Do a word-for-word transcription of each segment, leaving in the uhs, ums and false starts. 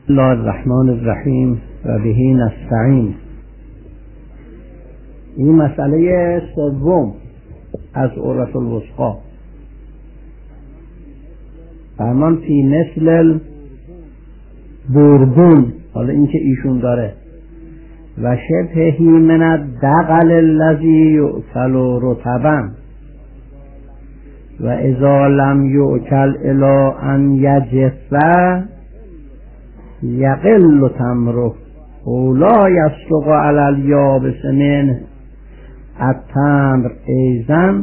الله الرحمن الرحیم و به نستعین. این مسئله سوم از عروة الوثقی، فرمان فی مثل البربون، حالا این که ایشون داره، و شبهی من الدغل الذی یؤکل رطبا و اذا لم یؤکل الی ان یجف یقل تمره او لا یصدق علی الیابس منه التمر ایزن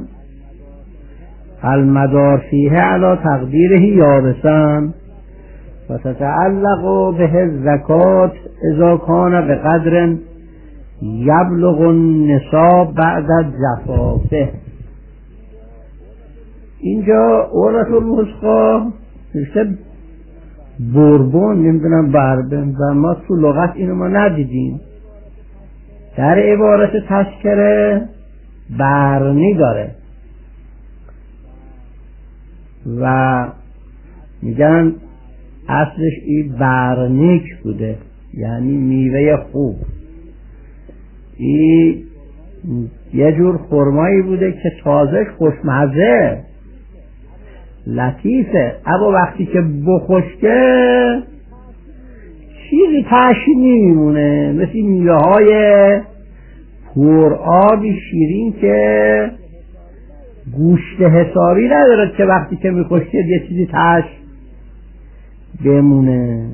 المدار فیه علی تقدیره یابسن و تتعلق به الزکات اذا کان بقدر یبلغ النصاب بعد الجفافه. اینجا عروة الوثقی نوشته بربون، نمیدونم بربن، و ما تو لغت اینو ما ندیدیم. در عبارت تذکره برنی داره و میگن اصلش این برنیک بوده، یعنی میوه خوب. این یه جور خرمایی بوده که تازه خوشمزه لطیفه، اما وقتی که بخشکه چیزی تاش نمیمونه، مثل میوه های پرآبی شیرین که گوشت حسابی نداره که وقتی که میخشکه یه چیزی تاش بمونه.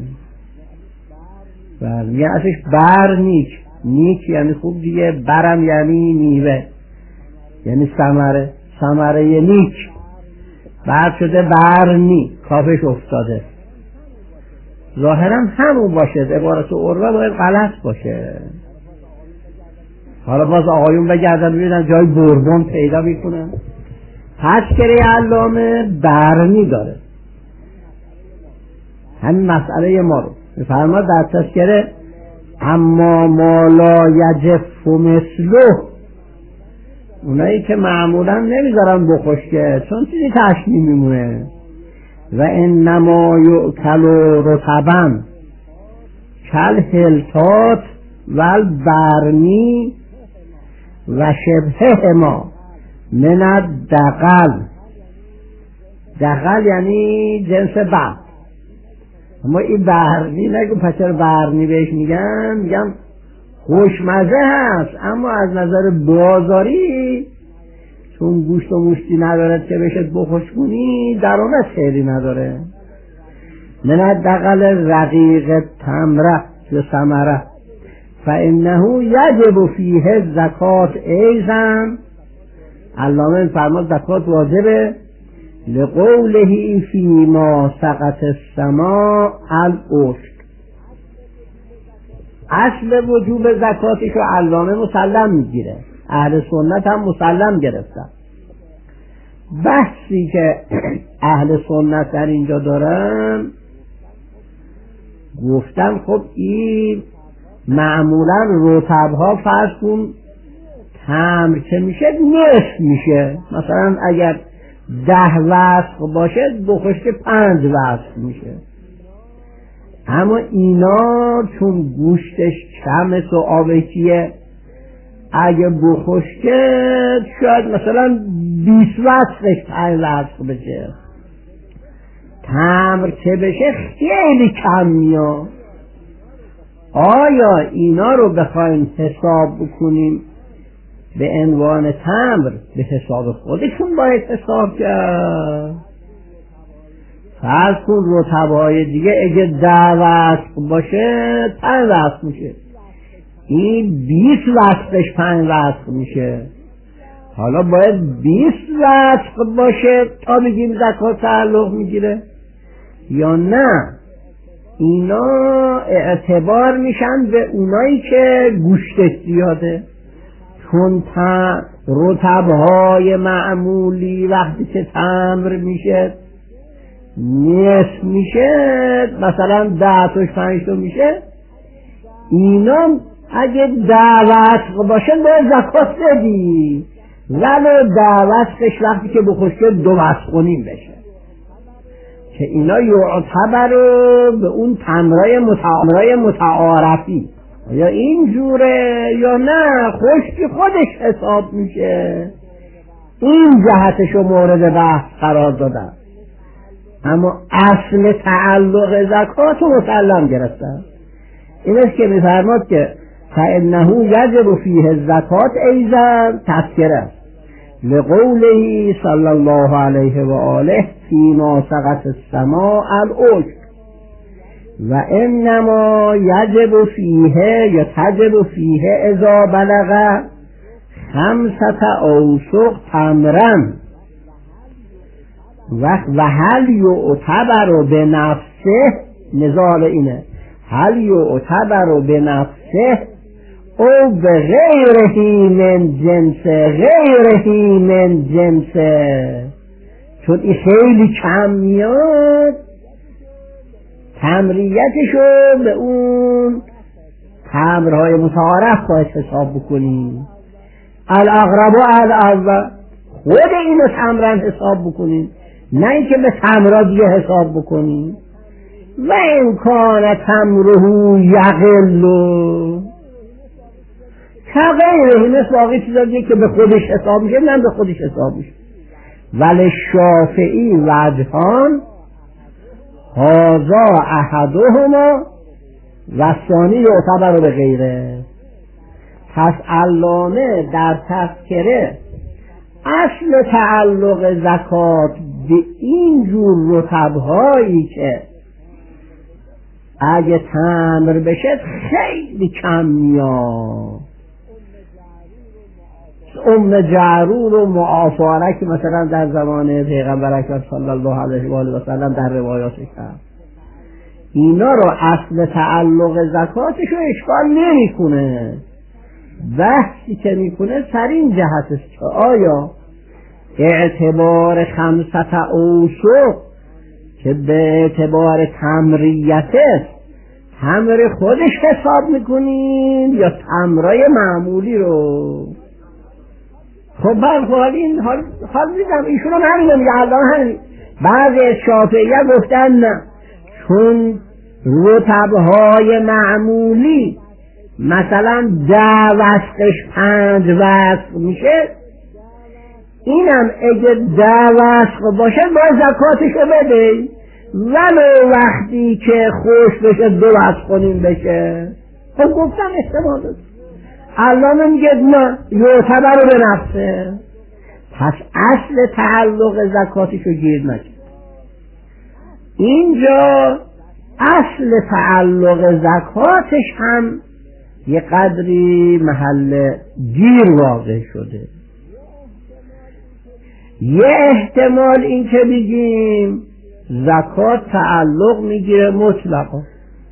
بر میگه ازش بر نیک، نیک یعنی خوب دیگه، برم یعنی میوه، یعنی ثمره، ثمره نیک. بعد شده برنی، کافش افتاده. ظاهرا همون باشه، عبارت عروه باید غلط باشه. حالا باز آقایون بگردن ببینن جای بربون پیدا میکنن. تذکره علامه برنی داره، همین مسئله ما رو میفرماد در تذکره اما ما لا یجف مثله، اونایی که معمولا نمیذارن بخشکه چون چیزی تاش نمیمونه. و انما یؤکل رطبا کل هلتات و البرنی و شبهه ما من الدغل. دغل یعنی جنس بعد، اما این برنی نگو پچر برنی بهش میگن، میگم خوشمزه هست اما از نظر بازاری چون گوشت و موشتی ندارد که بشد بخشکونی، درآمد خیلی نداره. من الدغل رقیق تمره یا ثمره فانه یجب فیه زکات ایزن. علامه فرماد زکات واجبه لقوله فیما سقط السماء العشر. اصل وجوب زکاتش رو علامه مسلم میگیره، اهل سنت هم مسلم گرفتن. بحثی که اهل سنت در اینجا دارن گفتن خب این معمولا رطبها فرض کن تمر که میشه نصف میشه، مثلا اگر ده وسق باشه بخشک پنج وسق میشه. اما اینا چون گوشتش کمه و آبکیه، اگه بخشکه شاید مثلا بیست وسقش پنج وسق بشه، تمر که بشه خیلی کم میاد. آیا اینا رو بخوایم حساب بکنیم به عنوان تمر، به حساب خودشون باید حساب کرد. فرض کن رطبهای دیگه اگه ده وسق باشه پنج وسق میشه، این بیست وسقش پنج وسق میشه. حالا باید بیست وسق باشه تا بگیم زکات تعلق میگیره یا نه؟ اینا اعتبار میشن به اونایی که گوشتش زیاده، چون رطبهای معمولی وقتی که تمر میشه نصف میشه، مثلا ده تاش پنج تا میشه، اینا اگه ده وسق باشه باید زکات بدی، ولو ده وسقش وقتی که بخشکه دو وسق و نیم بشه. که اینا یعتبر به اون تمرای متعارف متعارفی یا این جوره یا نه خشکی خودش حساب میشه. این جهتشو مورد بحث قرار دادن، اما اصل تعلق زکات و مسلم گرفتن. این است که میفرماد که فإنه یجب فیه الزکات ایضا تذکره لقوله صلی الله علیه و آله فیما سقط السماء العشر و انما یجب فیه یا تجب فیه اذا بلغ خمسة اوسق تمرن و هل یعتبر به نفسه، نزال اینه، هل یعتبر به نفسه او به غیرهی من جنسه غیرهی من جنسه، چون این خیلی کم میاد تمریتشو به اون تمرهای متعارف باید حساب بکنیم. الاغرب و الاول خود اینو تمرن حساب بکنیم، نه اینکه به تمرا دیگه حساب بکنیم. و امکان تمره یقل تغییره مثل باقی چیزا دیگه که به خودش حساب میشه، نه به خودش حساب میشه. ولی شافعی وجهان هذا احدهما و ثانی یعتبر به غیره. پس علامه در تذکره اصل تعلق زکات به این جور رتبهایی که اگه تمر بشه خیلی کم میاد، ام جعرور و معافاره که مثلا در زمان پیغمبر اکرم صلی الله علیه و آله و سلم در روایات کرد، اینا رو اصل تعلق زکاتش رو اشکال نمی کنه. بحثی که می کنه سر این جهت است که آیا اعتبار خمسة اوسق که به اعتبار تمریته تمر خودش حساب میکنین یا تمرای معمولی رو. خب برخواد این حال حال میدم ایشون هم همین میگه الان همین. بعضی از شافعیه گفتن نه، چون رتبهای معمولی مثلا ده وسقش پنج وسق میشه، اینم اگه ده وسق باشه باید زکاتشو بده، ولو وقتی که خوش بشه دو وسق کنیم بشه. خب گفتم احتمال داد، علامه میگه نه یعتبر به نفسه. پس اصل تعلق زکاتشو گیر نکن. اینجا اصل تعلق زکاتش هم یه قدری محل گیر واقع شده. یه احتمال این که بگیم زکات تعلق میگیره مطلقا،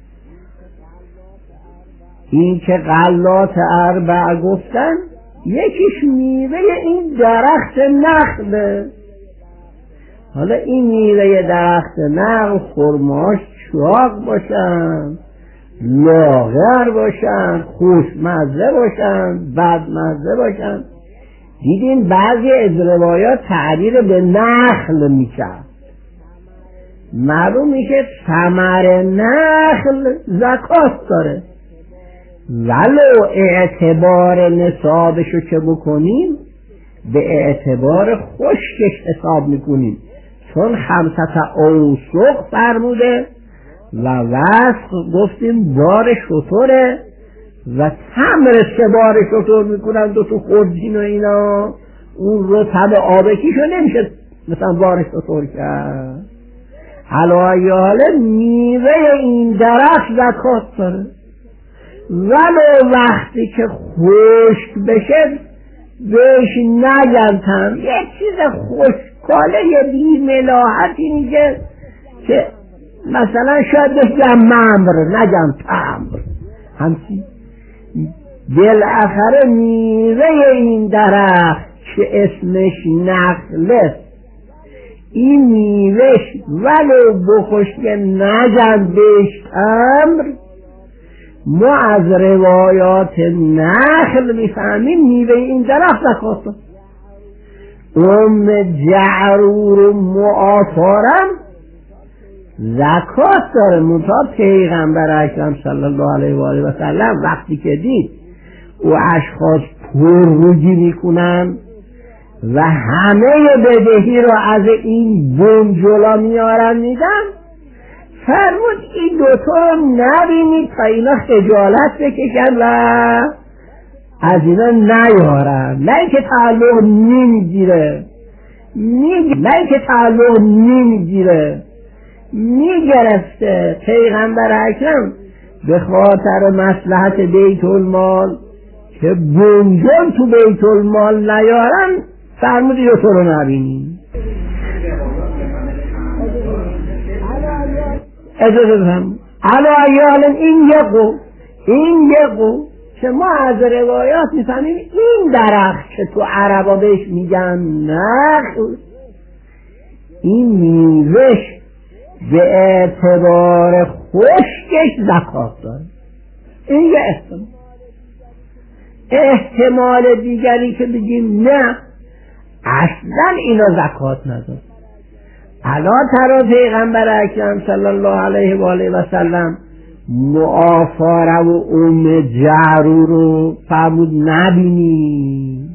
این که غلات اربع گفتن یکیش میوه این درخت نخله. حالا این میوه درخت نخل خرماش چاق باشن، لاغر باشن، خوشمزه باشن، بدمزه باشن. دیدین بعضی از روایات تعبیر به نخل میکرد، معلوم میشه ثمر نخل زکات داره. ولو اعتبار نصابشو که بکنیم به اعتبار خشکش حساب میکنیم، چون خمسة اوسق فرموده و وسق گفتیم بار شطوره و تمر سه بار شطور میکنن دو تو خوردین و اینا، اون رطب آبکیشو نمیشه مثلا بار شطور کرد. حالا حالا میوه این درخت زکات داره، ولو وقتی که خشک بشه بهش نگن تمر، یه چیز خشکاله یه بی ملاحتی میگه که مثلا شاید بگم ممر نگم تمر همچی. بالاخره میوه این درخت که اسمش نخله، این میوهش ولو بخشک نگن بهش تمر. ما از روایات نخل میفهمیم میوه این درخت زکات داره. ام جعرور و معافارم زکات داره. منتها پیغمبر اکرم صلی الله علیه و آله و سلم وقتی که دید او اشخاص پرروجی میکنن و همه بدهی رو از این بنجلا میارن میدن، فرمود این دوتا رو نبینید تا اینا خجالت بکشن و از اینا نیارن. نه اینکه تعلق نمیگیره، نه اینکه تعلق نمیگیره، میگرفته. پیغمبر اکرم به خاطر مصلحت بیت المال که بنجل تو بیت المال نیارن فرمودی رو تو رو نبینیم. اجازه بفهم علا ایال این یقو این یقو که ما از روایات میفهمیم این درخت که تو عربا بهش میگن نخل، این میوهش به اعتبار خشکش زکات داره. این یه احتمال. احتمال دیگری که بگیم نه اصلا اینا زکات نداره. علا ترا پیغمبر اکرم صلی الله علیه و آله و سلم معافاره و ام جعرو رو فرمود نبینی.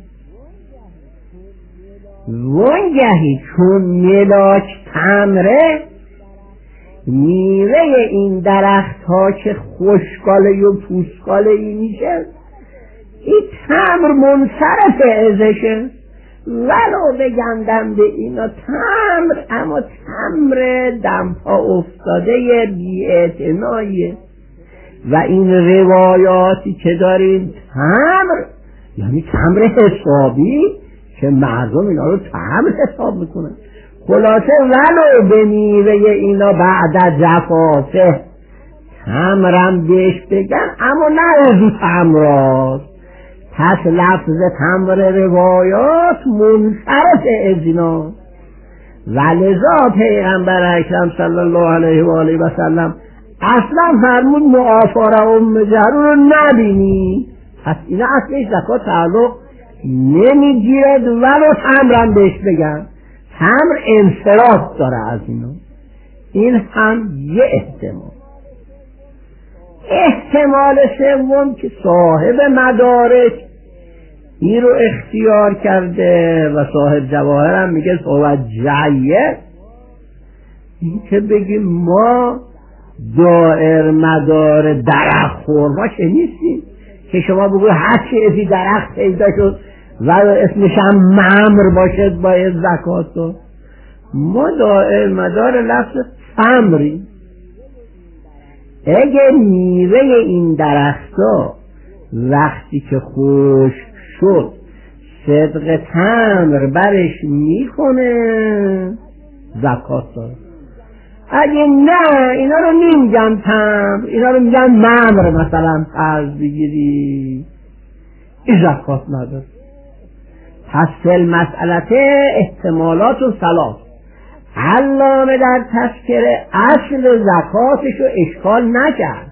وانگهی چون ملاک تمره، میوه این درخت ها که خوشکاله و پوسکاله ای میشه، این تمر منصرف ازشه. ولو بگندم به اینا تمر، اما تمر دمپا افتاده بی‌اعتناییه. و این روایاتی که داریم تمر یعنی تمر حسابی که مردم اینا رو تمر حساب میکنن. خلاصه ولو به میوه اینا بعد از جفافه تمرم بهش بگن، اما نه ازو تمراست. پس لفظ تمر روایات منصرف از اینا. ولذا پیغمبر اکرم صلی الله علیه و آله و سلم اصلا فرمود معافاره ام جعرو رو نبینی. پس اینا اصلش زکات تعلق نمیگیرد ولو تمرم بهش بگن. تمر انصراف داره از اینا. این هم یه احتمال. احتمال سوم که صاحب مدارک این رو اختیار کرده و صاحب جواهر هم میگه صحبت جایه، این که بگیم ما دائر مدار درخت خورما که نیستیم که شما بگو هر چی ازی درخت پیدا شد و اسمش هم ممر باشد باید زکات داد. ما دائر مدار لفظ تمریم. اگه میوه این درختا وقتی که خشک شد صدق تمر برش میکنه زکات داره. اگه نه اینا رو نمیگن تمر، اینا رو میگن ممر، مثلا فرض بگیری، این زکات نداره. پس المسئلت احتمالات و ثلاث. علامه در تذکره اصل زکاتش رو اشکال نکرد.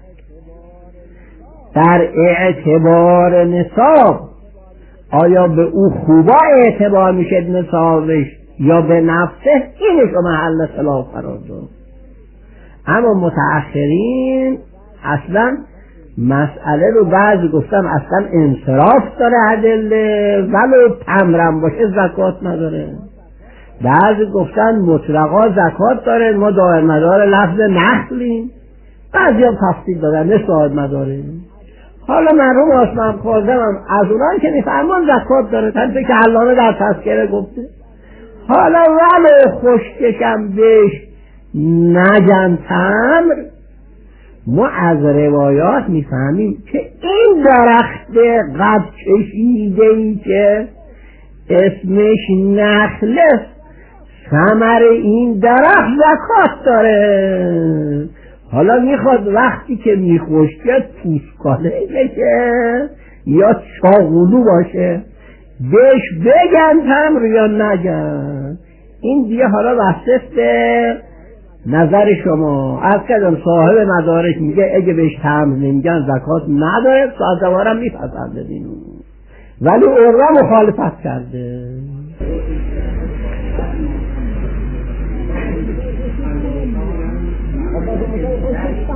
در اعتبار نصاب آیا به او خوبا اعتبار میشه نصابش یا به نفسه، اینش رو محل خلاف قرار داد. اما متأخرین اصلا مسئله رو بعضی گفتن اصلا انصراف داره ادله ولو تمرم باشه زکات نداره. بعضی گفتن مطلقا زکات داره، ما دائر مدار لفظ نخلیم. بعضی هم تفصیل دادن نه صاحب مداریم. حالا مرحوم آسمان خازم هم از اونان که میفرمان زکات داره، طبعا که علامه در تذکره گفته. حالا ولو خشکشم بهش نگن تمر، ما از روایات میفهمیم که این درخت قد کشیده ای که اسمش نخله، ثمر این درخت زکات داره. حالا میخواد وقتی که میخوشکد پوسکاله بشه یا چاغولو باشه بهش بگن تمر یا نگن، این دیگه حالا واسط نظر شما. از کدام صاحب مدارک میگه اگه بهش تمر نمیگن زکات نداره، سازوارم میپسنده دینو، ولی اون را مخالفت کرده.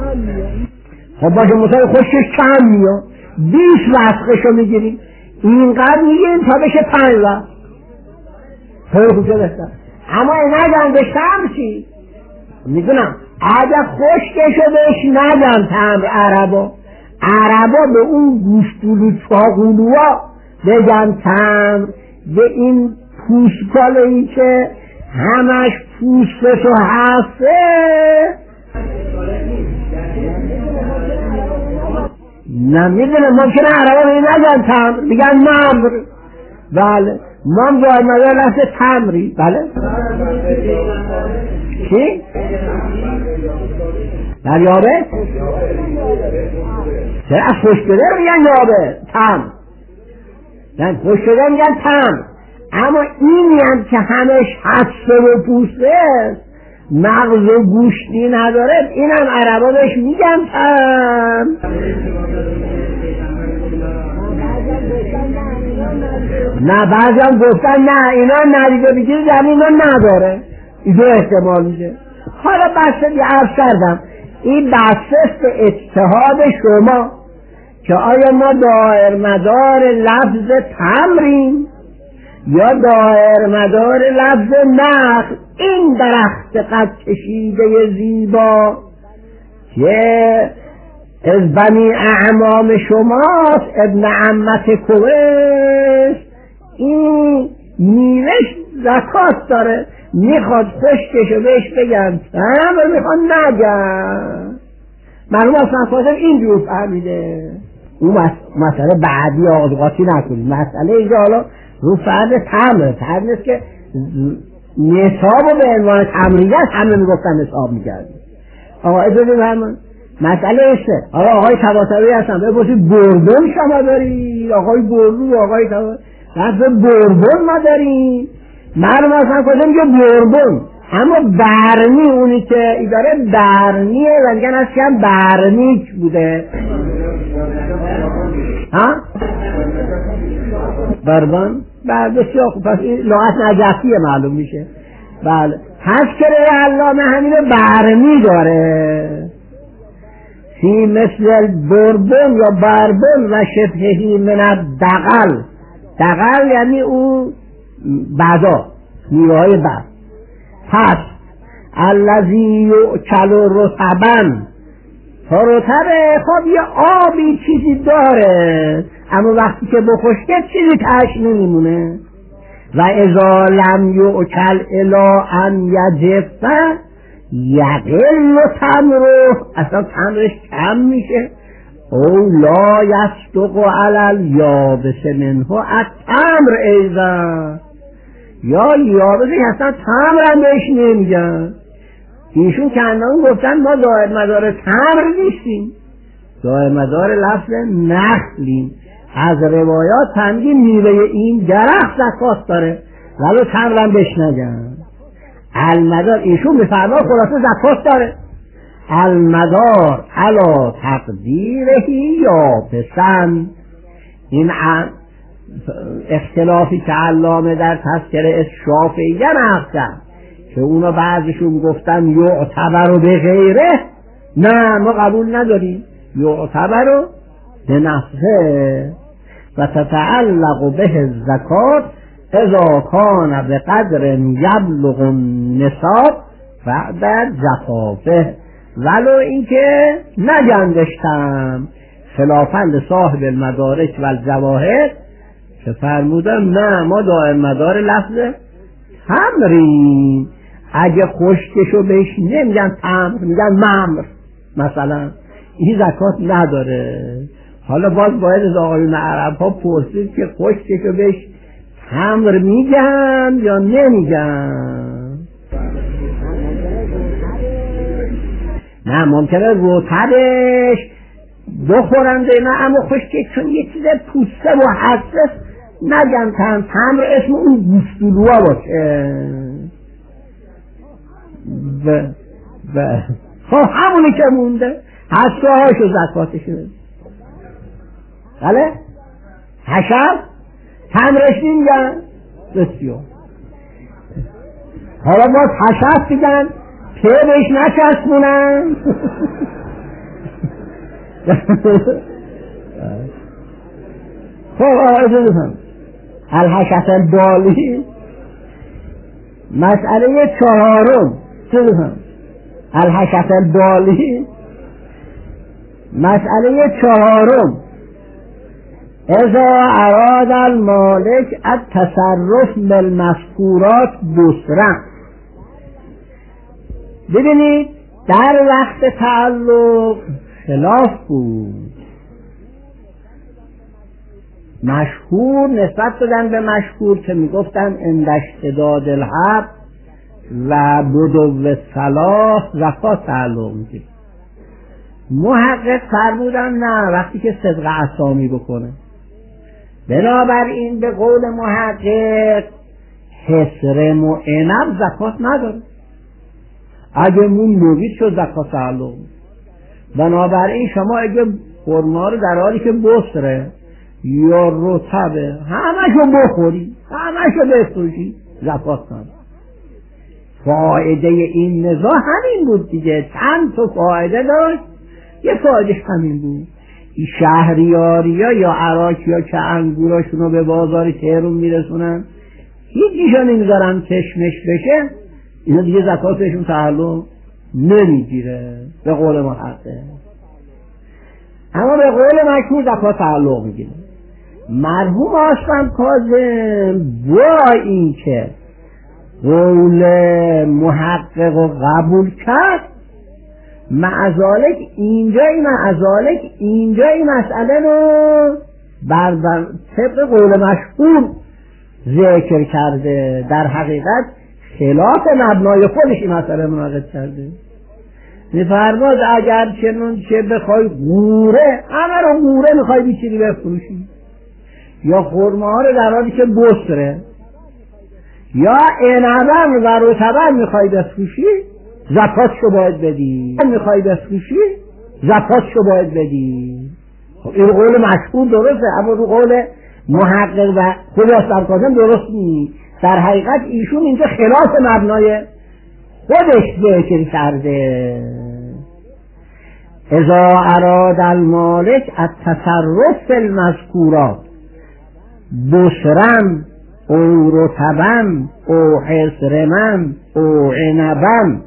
خب باشه مثلا خوشش کم میاد بیست وسقشو میگیریم اینقدر میگیم تا بشه پنج وسق خیلی خوشه بستم اما نگم به شم چی میدونم اگه خشکشو بهش نگم تمر عربا عربا به اون گوشتولو چاقولوها بگم تمر به این پوشکالهی که همش پوستشو هسته نمیدونم ممکنه عربا به این نگن تمر میگن ممر بله مام باید مدار لحظه تمری بله چی؟ در یابه؟ چرا از خوش شده رو میگن یابه تمر یعنی خوش شده میگن تمر اما اینی هم که همش هسته و پوسته مغز و گوشتی نداره این هم عربا بهش میگن تمر نه بعضی هم گفتن نه اینا ندیده بگیر یعنی اینا نداره اینا احتمال میشه حالا بسته دی عرض کردم این بسته به اجتهاد شما که آیا ما دایر مدار لفظ تمریم یا دایر مدار لفظ نخل این درخت قد کشیده زیبا که از بنی اعمام شماست ابن عمت کویش این میوش زکات داره میخواد خشکشو بهش بگم تمر میخواد نگم معلوم اصلا خواهدم اینجور فهمیده اون مسئله بعدی آدقاتی نکنید مسئله اینجا حالا رو فرد تمر تمر نیست که نصاب رو به عنوان تمریت همه میگفتن نصاب میکردیم آقا اجازه همون مسئله ایسته آقا آقای تباتبی هستم بپرسید بردون شما دارید آقای بردون آقای تباتبی لفظ بردون ما داریم معلوم اصلا کجا میگه بردون اما برنی اونی که ای داره برنیه و میگن از که هم برنیک بوده ها؟ بربان؟ بله بسیار خوب پس این لغت نجفیه معلوم میشه بله تذکره علامه همینو برنی داره فی مثل بربون یا بربون و شبهی من الدقل دقل یعنی اون بعدا میوه های بعد پس الذی یؤکل رطبا رطبه خب یه آبی چیزی داره اما وقتی که بخشکه چیزی تاش نمیمونه و اذا لم یؤکل الا ان یجفه یقل تمره اصلا تمرش کم میشه او لا یصدق علی الیابس منه التمر ایضا یا یابسه اصلا تمر هم بهش نمیگن ایشون کندان گفتن ما دایر مدار تمر نیستیم دایر مدار لفظ نخلیم از روایات فهمیدی میوه این درخت زکات داره ولو تمر هم بهش نگن المدار ایشون بفرما خلاصه زکات داره المدار علا تقدیرهی یا پسن این اختلافی که علامه در تذکره شافعیه نقصن که اونا بعضشون گفتن یعتبر به غیره نه ما قبول نداریم یعتبر به نفسه و تتعلق به الزکات اذا کان به قدر یبلغ النصاب بعد جفافه ولو اینکه نگندشتم خلافاً لصاحب المدارک و الجواهر که فرمودم نه ما دائم مدار لفظ تمریم اگه خشکشو بهش نمیگن تمر میگن ممر مثلا این زکات نداره حالا باز باید از آقایون عرب ها پرسید که خشکشو بهش تمر میگن یا نمیگن نه ممکنه رطبش بخورنده نه اما خشکش چون یه چیز پوسته و حساس نگن تمر تمر اسم اون گوشتولوها باشه و و خب همونی که مونده حسه هاشو زکاتشو بله حشر تمرش نمیگن بسیار حالا باز حشر دیگن که بهش نچسبونن خب آقای بفهم الحشت البالی. مسئله چهارم چه بفهم الحشت البالی. مسئله چهارم اذا اراد المالک التصرف بالمذکورات بسرا. ببینید در وقت تعلق خلاف بود، مشهور نسبت دادن به مشهور که میگفتن عند اشتداد الحب و بدو صلاح زکات تعلق میگیره. محقق فرمودن نه، وقتی که صدق اسامی بکنه. بنابراین به قول محقق حسرم و عنب زکات نداره، اگه مون نوید شد زکات تعلق. بنابراین شما اگه خرما رو در حالی که بسره یا رطبه همشو بخوری، همشو بفروشی، زکات نداره. فایده این نزاع همین بود دیگه، چند تا فایده داشت، یه فایدهش همین بود. این شهریاریا یا عراقیا که انگوراشون رو به بازار تهران میرسونن هیچیشون نمیذارن کشمش بشه، اینا دیگه زکاتشون تعلق نمیگیره به قول محقق. اما به قول مشهور زکات تعلق میگیره. مرحوم آشقم کاظم با این که قول محقق رو قبول کرد، معذالک اینجا این معذالک اینجا این مسئله رو بر بر طبق قول مشهور ذکر کرده، در حقیقت خلاف مبنای خودش این مسئله منعقد کرده. میفرماد اگر چنون که بخوای غوره، همه رو غوره میخوای بیچیری بفروشی، یا خرماها رو در حالی که بسره، یا عنبم و رطبم میخوای بفروشی، زکاتشو باید بدی. میخوای بفروشی، زکاتشو باید بدی. خب این قول مشهور درسته، اما رو قول محقق و خود آشقم کاظم درست نیست. در حقیقت ایشون اینجا خلاف مبنای خودش ذکر کرده. اذا اراد المالک التصرف المذکورات بسرا او رطبا او حسرما او عنبا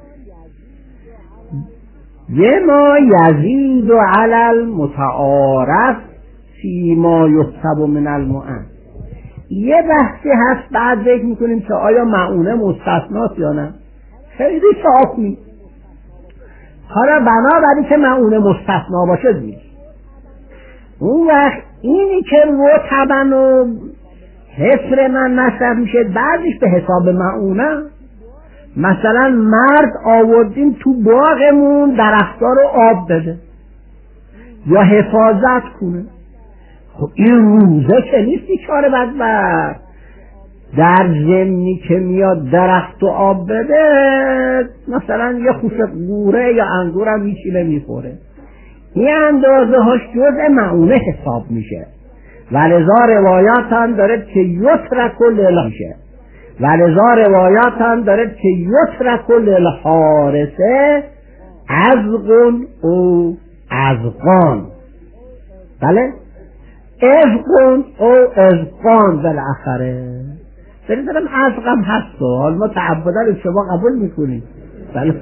بما یزید علی المتعارف فیما یحسب من المعن. یه بحثی هست بعد فکر میکنیم که آیا معونه مستثناست یا نه، خیلی صاف نیست. حالا بنابراین که معونه مستثنا باشه دید اون وقت اینی که رطبا و حسر من مصرف میشه بعدش به حساب معونه. مثلا مرد آوردیم تو باغمون درختها رو آب بده یا حفاظت کنه، خب این روزه که نیست بیچاره بدبخت، در ضمنی که میاد درخت و آب بده مثلا یه خوشه غوره یا انگور هم میچیله میخوره، این اندازه هاش جزء معونه حساب میشه. ولذا روایات هم داره که یترک للحارسه، ولذا روایات هم داره که یترک للحارسه ازقون او ازقان، بله ازقون او ازقان بالاخره. برید دارم ازقم هست و حال ما تعبدن شما قبول میکنیم، بله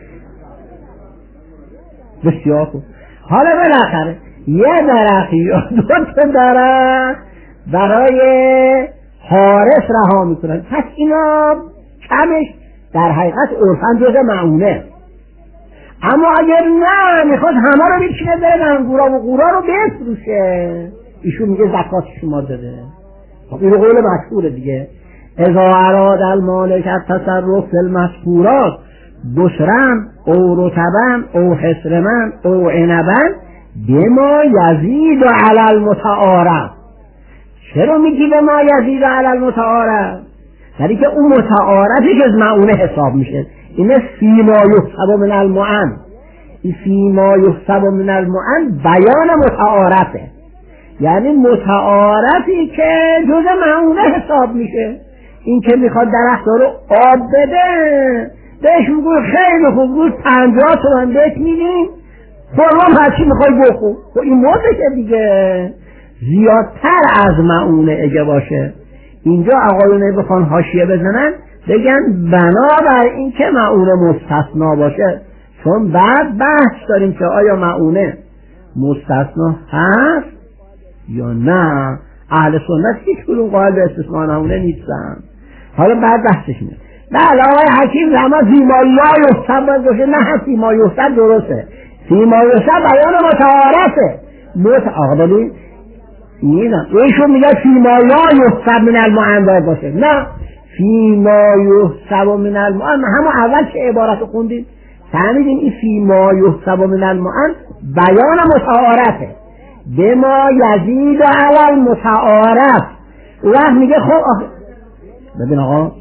بسیار خوب. حالا بالاخره یه درخی یا دو تا درخت برای حارس رها میکنن، پس اینا کمش در حقیقت عرفاً جزء معونه. اما اگر نه میخواد همه رو بیچینه بره انگورا و قورا رو بفروشه، ایشون میگه زکات شما داده. خب این قول مشهوره دیگه. اذا اراد المالک التصرف فی المذکورات بسرا او رطبا او حسرما او عنبا بما یزید علی المتعارف. چرا میگی بما یزید علی المتعارف؟ یعنی که اون متعارفی که از معونه حساب میشه، اینه فیما یحسب من المعن. این فیما یحسب من المعن بیان متعارفه، یعنی متعارفی که جز معونه حساب میشه. این که میخواد درخت رو آب بده بهش میگوی خیلی خوب روز پنجاه تومن بهت میدیم قرآن هرچی میخوای بخور. خب این موضوعه دیگه، زیادتر از معونه اگه باشه. اینجا آقایونه بخوان حاشیه بزنن بگن بنابر این که معونه مستثنا باشه، چون بعد بحث داریم که آیا معونه مستثنا هست یا نه. اهل سنت هیچ کدوم قائل به استثناء معونه نیستن. حالا بعد بحثش میاد. بله آقای حکیم زمان فیما لا یحسب باید باشه، نه فیما یحسب درسته، فیما یحسب بیان متعارفه. مت آقا ببین نیدم ایشون میگه فیما لا یحسب من المعن باید باشه، نه فیما یحسب من المعن. همون اول که عبارت رو خوندیم فهمیدیم این فیما یحسب من المعن بیان متعارفه، به ما یزید علی المتعارف. وقت میگه خب ببین آقا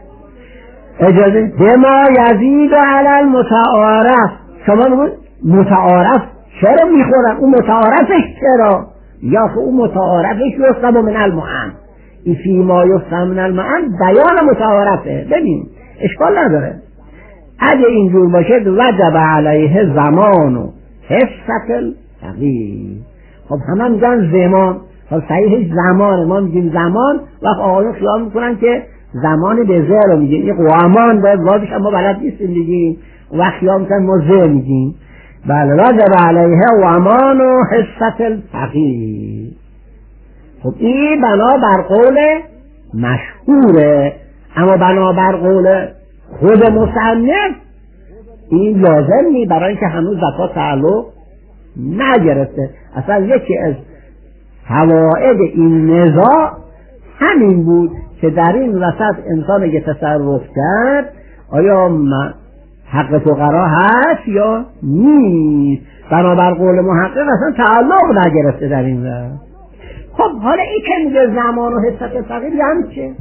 اجازه، به ما یزید علی المتعارف. شما میگوید متعارف چرا میخورن؟ اون متعارفش چرا؟ یا خب اون متعارفش یحسب من المعن، این فیما یحسب من المعن بیان متعارفه. ببین اشکال نداره اگه اینجور باشه وجب علیه زمان و حست التغییر. خب همه میگن زمان، خب صحیح زمان، ما میگیم زمان، وقت آقایون خیال میکنن که زمان به زه رو میگیم، این قوامان باید وادش اما بلد نیستیم دیگیم، وقت خیال میکنن ما زه میگیم. بله وجب علیه قوامان و حست التغییر. خب این بنا بر قول مشهوره، اما بنا بر قول خود مصنف این لازم نی، برای اینکه هنوز زکات تعلق نگرفته. اصلا یکی از فواید این نزاع همین بود که در این وسط انسان اگه تصرف کرد آیا حق فقرا هست یا نیست. بنابر قول محقق اصلا تعلق نگرفته در این وقت. خب حالا این که میگه زمان و حست فقیر یعنی چه؟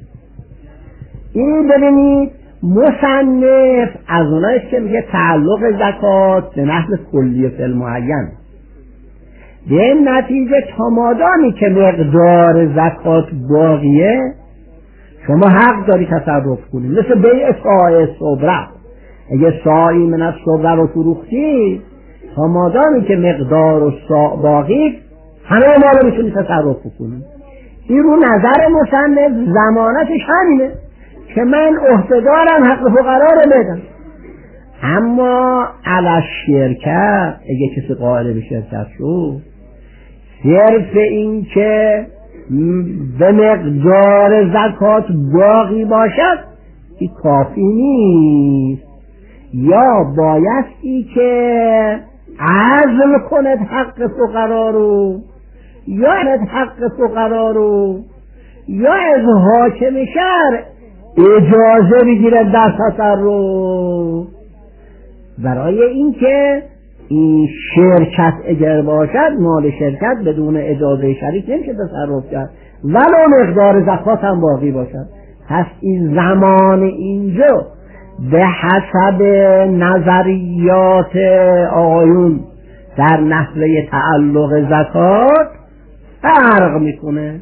این ببینید مصنف از اونایست که میگه تعلق زکات به نحو کلی فی المعین، به این نتیجه تا مادامی که مقدار زکات باقیه شما حق داری تصرف کنید. مثل بیع ساعه صبره، اگه ساعی من از صبره رو فروختی تا مادامی که مقدار و ساع باقی همه ما رو میتونی تصرف کنید. این رو نظر مصنف زمانتش همینه که من عهده‌دارم حق فقرا رو بدم. اما علی شرکت اگه کسی قائل به شرکت شد، صرف این که به مقدار زکات باقی باشد این کافی نیست، یا بایستی که عزل کند حق فقرا رو، یا حق فقرا رو، یا از حاکم شهر اجازه بگیره در تصرف. برای اینکه این شرکت اگر باشد مال شرکت بدون اجازه شریک نمیشه تصرف کرد ولو مقدار زکات هم باقی باشد. پس این زمان اینجا به حسب نظریات آقایون در نحوه تعلق زکات فرق میکنه.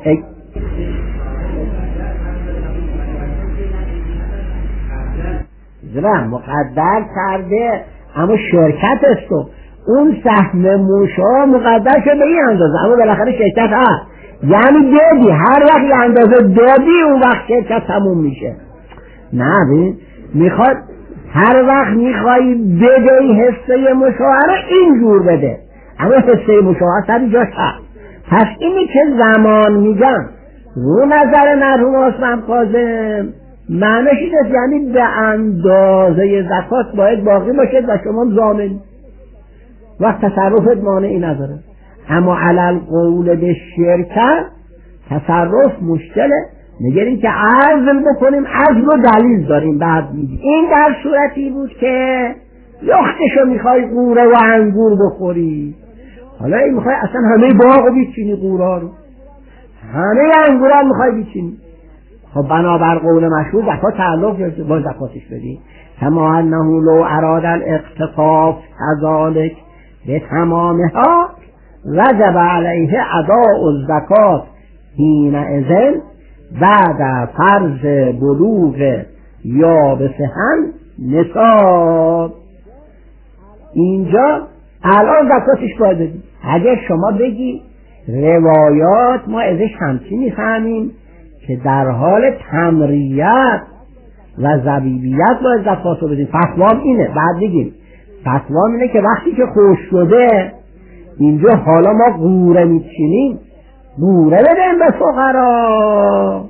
زمان مقدر کرده اما شرکت است و اون سهم موشا مقدر شده به این اندازه، اما بالاخره شرکت هست، یعنی دادی هر وقت یه اندازه دادی اون وقت شرکت تموم میشه. نه بین میخواد هر وقت میخوایی بده حصه مشاهره اینجور بده، اما حصه مشاهره سری جاش هست. پس اینی که زمان میگن رو نظر مرحوم عثمان کاظم معنیش اینه یعنی به اندازه زکات باید باقی باشد و شما ضامن وقت تصرفت مانعی نداره. اما علل قول به شرکت تصرف مشکله، نگرین که عزل بکنیم، عزل و دلیل داریم بعد میگیم. این در صورتی بود که یختشو میخوای قوره و انگور بخوری، حالا این میخوای اصلا همه باغو بیچینی، قورا رو همه انگور هم میخوای بیچینی. خب بنابر قول مشهور زکات تعلق با زکاتش بدی. کما انه لو اراد الاقتصاف کذالک به تمامها وجب علیه اداء الزکات حینئذ بعد فرض بلوغ یا به سهن نصاب. اینجا الان زکاتش باید بدی. اگر شما بگی روایات ما ازش همچی میفهمیم که در حال تمریت و زبیبیت باید زکات رو بدیم، فتوام اینه. بعد بگیم فتوام اینه که وقتی که خوش شده اینجا حالا ما قوره میچینیم، قوره بدیم به فقرا.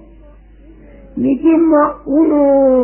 میگیم ما اونو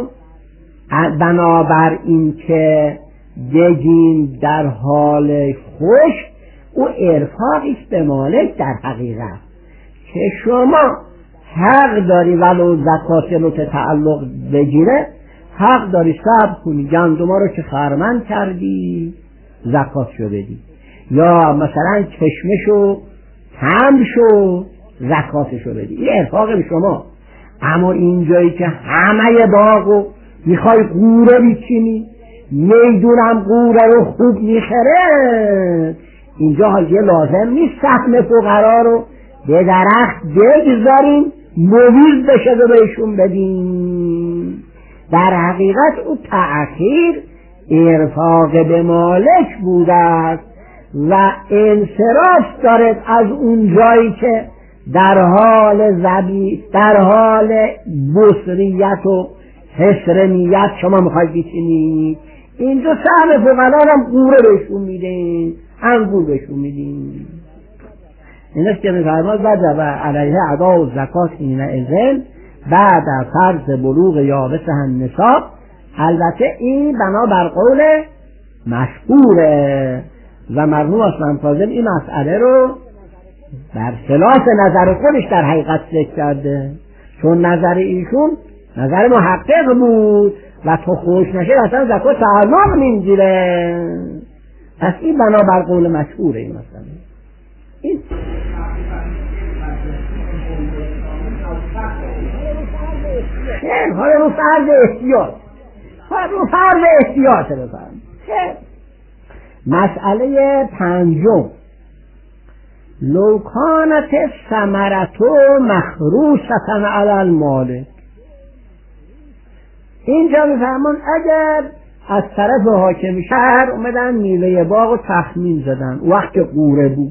بنابر این که بگیم در حال خوش، او ارفاقیست به مالک در حقیقت که شما حق داری ولو زکات رو که تعلق بگیره، حق داری صبر کنی گندما رو که خرمن کردی زکات شو بدی، یا مثلا چشمشو تمر شو زکاتشو بدی. این ارفاق به شما. اما اینجایی که همه باغو میخوای قوره بیچینی، میدونم قوره رو خوب میخره، اینجا حاجه لازم نیست سهم فقرا رو به درخت بگذاریم مویز بشه و بهشون بدیم. در حقیقت او تأخیر ارفاق به مالک بوده است و انصراف دارد از اون جایی که در حال زبی در حال بصریت و حسرمیت شما میخواید بیچینید. اینجا سهم فقرا هم قوره بهشون میدین، انگور بهشون میدین. این است که میفرماد وجب علیه ادا و زکات این اذن بعد از فرض بلوغ یابس النساء. البته این بنا بر قول مشهوره و مرحوم اسلام کاظم این مسئله رو بر خلاف نظر خودش در حقیقت ذکر کرده، چون نظر ایشون نظر محقق بود و تو خوش نشه اصلا زکات تعلق نمیگیره. پس این بنا بر قول مشهوره این مسئله. این خیر حالا رو فرض احتیاط رو فرض احتیاط بفرم. خیر مسئله پنجم، لو کانت ثمرتو مخروشة علی المالک. اینجا میفرمان اگر از طرف حاکم شهر اومدن میوه باغ و تخمین زدن وقت قوره بود،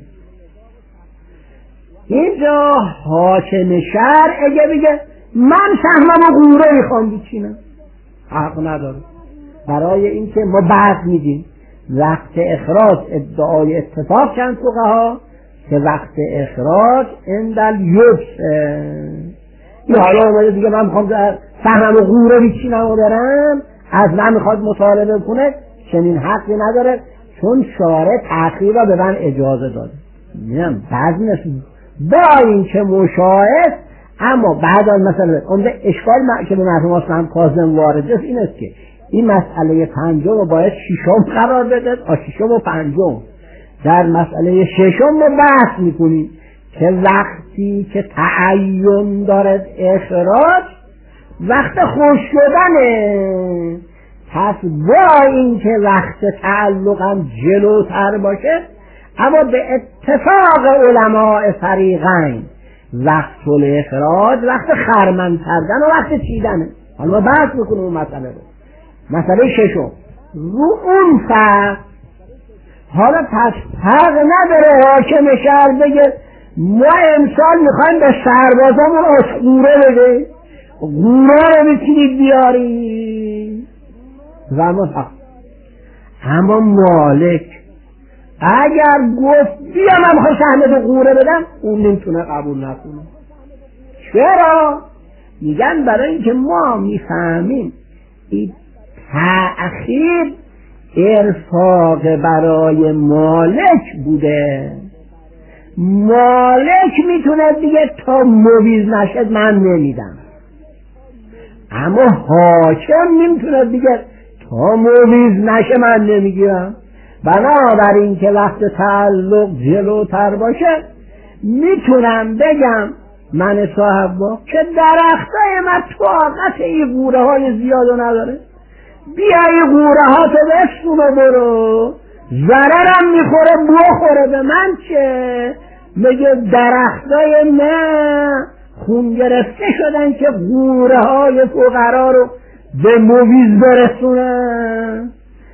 اینجا حاکم شهر اگه بگه من سهمم و قوره میخوام بچینم، حق نداره. برای اینکه ما بعد میگیم وقت اخراج ادعای اتفاق چند فقها که وقت اخراج اندل یبسه. این حالا اومده دیگه من میخوام سهمم و قوره بچینم و برم، از من میخواد مطالبه کنه، چنین حقی نداره چون شارع تأخیر را به من اجازه داده. میگم بعضی نسیم با این که مشاهد، اما بعد از مثلا اونده اشکال که به مرحوم اسلام کاظم وارد است این است که این مسئله پنجم رو باید ششم قرار بده، آ ششم و پنجم. در مسئله ششم ما بحث میکنیم که وقتی که تعین دارد اخراج وقت خوش شدنه، پس با این که وقت تعلقم جلوتر باشه، اما به اتفاق علماء فریقین وقت الاخراج وقت خرمن کردن و وقت چیدنه. حالا ما بحث میکنیم اون مسئله رو. مسئله ششم رو اون فرق. حالا پس فرق نداره حاکم شهر بگه ما امسال میخوایم به سربازامون اسقوره بده، قوره رو بچینید بیاری و ما حق. اما مالک اگر گفت بیا من میخوام سهمت قوره بدم، اون نمیتونه قبول نکنه. چرا؟ میگن برای اینکه ما میفهمیم این تأخیر ارفاق برای مالک بوده. مالک میتونه دیگه تا مویز نشد من نمیدم، اما حاکم نمیتونه دیگه تا مویز نشه من نمیگیرم. بنابراین که وقت تعلق جلوتر باشه میتونم بگم من صاحب باغ که درختای من طاقت این قوره های زیادو نداره، بیا این قوره ها تو بسون و برو، ضررم میخوره بخوره به من چه؟ میگه درختای من خون گرفته شدن که قوره های فقرا رو به مویز برسونن.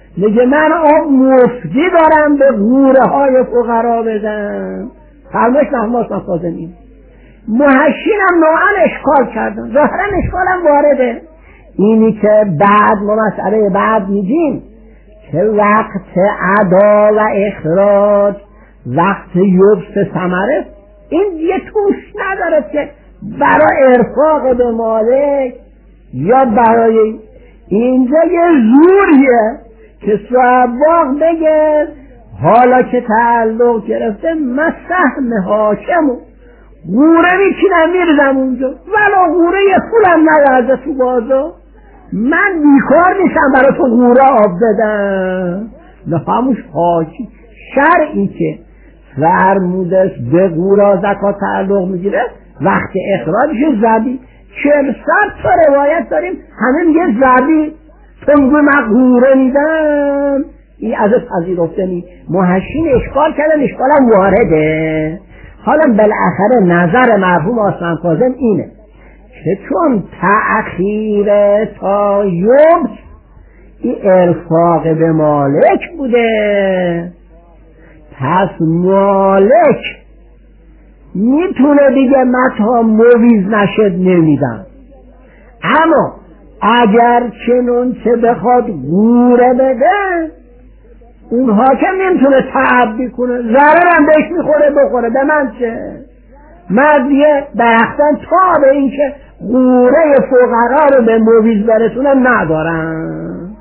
میگه من آب مفتی دارم به غوره های فقرا بدم. فرمایش محمد مخازنی. محشینم نوعا اشکال کردن، ظاهرا اشکالم وارده. اینی که بعد ما مسئله بعد میگیم که وقت ادا و اخراج وقت یبس ثمره، این دیگه توش نداره که برای ارفاق به مالک یا برای اینجا یه زوریه که صاحب باغ بگه حالا که تعلق گرفته من سهم حاکمو غوره میکنم میرزم اونجا، ولی غوره یه پولم نگرده تو بازار، من بیکار نیستم برای تو غوره آب بدم. نفهموش حاکی شرعی که فرمودش به غوره زکات تعلق میگیره وقت اخراجش زبی. چهل صد تا روایت داریم همه میگه زبی، تو میگه من غوره میدم، این از پذیرفته نی. محشین اشکال کردن، اشکالم وارده. حالا بالاخره نظر مرحوم آسمان کاظم اینه که چون تأخیر تا یبس این ارفاق به مالک بوده، پس مالک میتونه دیگه متا مویز نشد نمیدم. اما اگر چنون چه بخواد غوره بده اون حاکم نمیتونه تعبی کنه، ضررم بهش میخوره بخوره، به من چه؟ من دیگه درختن تا به این که غوره فقرا رو به مویز برسونم ندارم.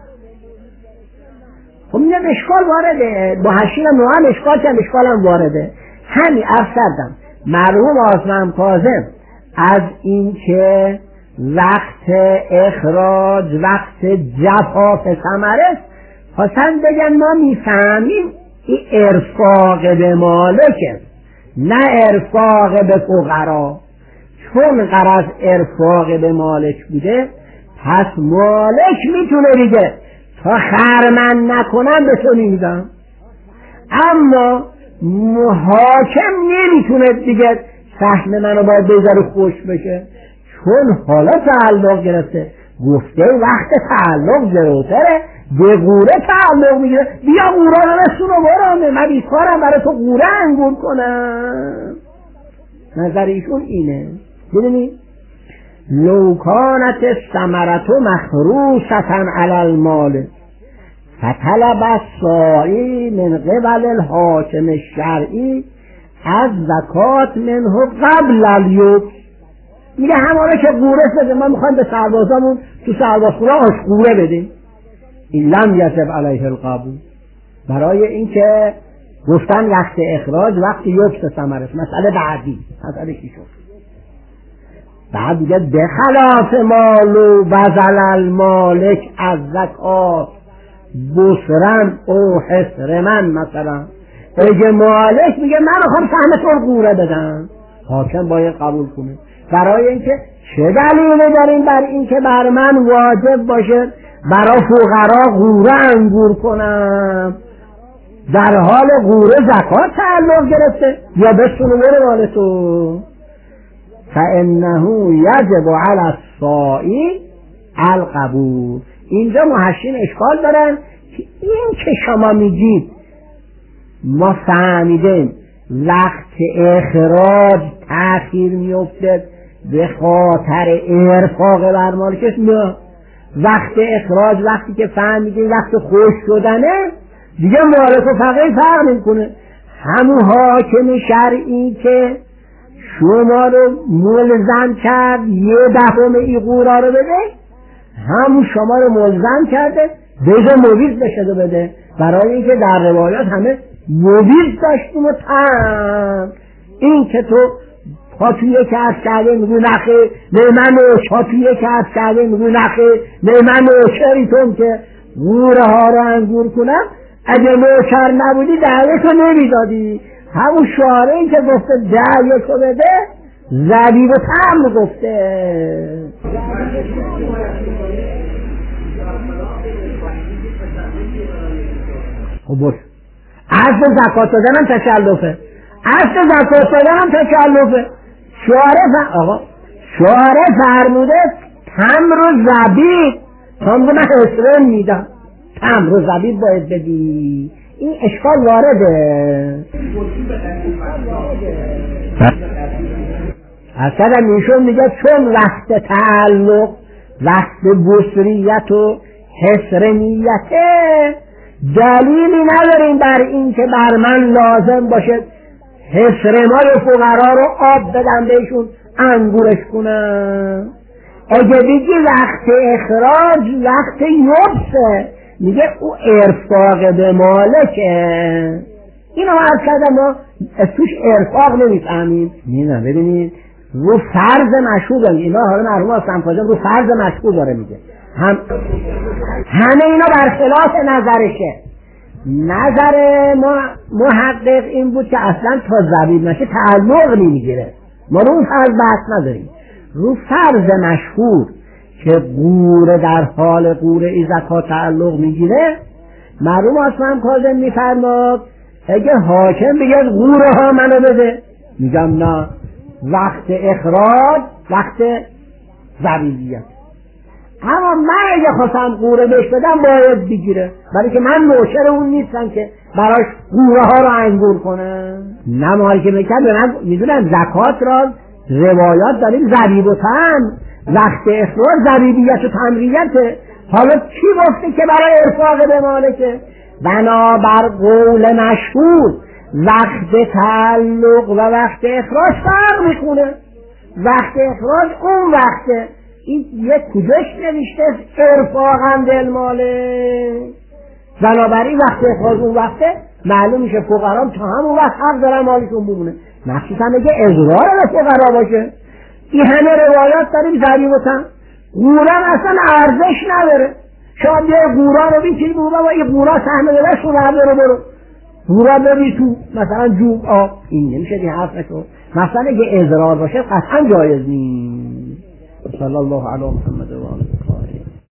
خب میگم اشکال وارده، با هشینم نوعا اشکال کن، اشکالم وارده. همین افسردم مرحوم آسمان کاظم از این که وقت اخراج وقت جفاف ثمره خواستن بگن ما میفهمیم این ارفاق به مالکه نه ارفاق به فقرا. چون غرض ارفاق به مالک بوده پس مالک میتونه دیگه تا خرمن نکنم به تو نمیدم، اما محاکم نمیتونه دیگه سهم منو باید بذاره خوش بشه، چون حالا تعلق گرفته. گفته وقت تعلق جلوتره، به غوره تعلق میگیره، بیا غوره رو رسون و برامه، من بیکارم برای تو غوره انگور کنم. نظر ایشون اینه. ببینید لو کانت الثمرة مخروصة علی المال فطلب الساعی من قبل الحاکم الشرعی از زکات منه قبل الیبس. میگه همانه که غوره بده، من میخوایم به سربازامون تو سربازخونه آش غوره بدیم، این لم یجب علیه القبول. برای اینکه گفتن وقت اخراج وقت یبس ثمره، مسئله بعدی مسئله چی شد؟ بعد دیگه بخلاف مالو بذل المالک از زکات بسرن او حسرمن. مثلا اگه مالک میگه من میخوام سهم تو غوره بدم، حاکم باید قبول کنه. برای اینکه چه دلیلی داریم بر اینکه بر من واجب باشه برای فقرا غوره انگور کنم در حال غوره زکات تعلق گرفته یا بسونه بره مال تو؟ فانه یجب علی الساعی القبول. اینجا محشین اشکال دارن که این که شما میگید ما فهمیدیم وقت اخراج تأخیر میفته به خاطر ارفاق بر مالکش، نه، وقت اخراج وقتی که فهمیدیم وقت خوش شدنه دیگه مالک و فقیر فرق نمیکنه. همون حاکم شرعی که شما رو ملزم کرد یه دفعه ای غورا رو بده، همون شما رو ملزم کرده بده مویز بشه بده. برای اینکه در روایات همه مویز داشتیم و تن این که تو پا توی کف کرده میگو نخه نه من پا توی کف کرده میگو نخه نه من نوکریتون که غوره ها رو انگور کنم، اگه نوکر نبودی دعوه تو نمیدادی. همون شعاره این که گفته دعوه تو بده زبیب و تمر گفته. خب باش اصل زکات دادن هم تکلفه، اصل زکات دادن هم تکلفه. شعاره ف... آقا شعاره فرموده تمر و زبیب، تمر من حسرم میدم، تمر و زبیب باید بدی. این اشکال وارده. اصلا میشون میگه چون وقت تعلق وقت بصریت و حسرنیته دلیلی نداریم بر این که بر من لازم باشه حسرمای فقرا رو آب بدم بهشون انگورش کنم. اگه بگی وقت اخراج وقت یبسه میگه او ارفاق به مالکه. اینو از کردم ما توش ارفاق نمیفهمیم. میدونم ببینید رو فرض مشهور داریم اینا. حالا مرحوم هستم کاظم رو فرض مشهور داره میگه هم همه اینا برخلاف نظرشه. نظر ما محقق این بود که اصلا تا زبیب نشه تعلق نمیگیره. ما رو اون فرض بحث نداریم. رو فرض مشهور که قوره در حال قوره ای زکات تعلق میگیره مرحوم هستم کاظم میفرماد اگه حاکم بگه قوره ها منو بده میگم نه وقت اخراج وقت زبیبیت. اما من اگه خواستم قوره بهش بدم باید بگیره برای که من نوشر اون نیستم که براش قوره ها رو انگور کنم. نه مالی که میکرد میدونم زکات را روایات داریم زبیب و تن وقت اخراج زبیبیت و تمریت. حالا کی گفته که برای ارفاق به مالکه؟ بنابر قول مشهور وقت تعلق و وقت اخراج فرق میکنه. وقت اخراج اون وقته. این یک کجاش نوشته ارفاقم دل ماله. بنابراین وقت اخراج اون وقته معلوم میشه فقرام تا همون وقت حق دارن مالشون بمونه. مخصوصا اگه اضرار به فقرا باشه. این همه روایات داریم زبیب و تن. قورم اصلا ارزش نداره. شاید یه قورا رو بیچید بابا این قورا سهمه بده شو رب رو برو قورا ببی تو مثلا جوب آب. این نمیشه این حرف نشو. مثلا اگه اضرار باشه قطعا جایز نیست. صلی الله علیه و سلم.